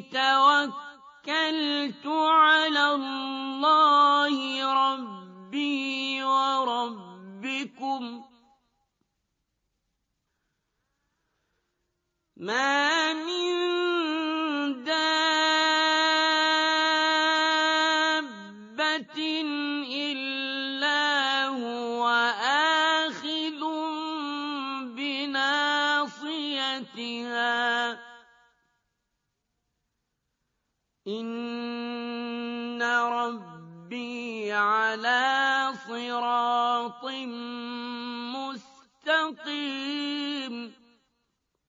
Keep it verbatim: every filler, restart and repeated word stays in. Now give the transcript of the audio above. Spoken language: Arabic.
توكلت على الله ربي وربكم ما من دابة إلا هو آخذ بناصيتها إن ربي على صراط مستقيم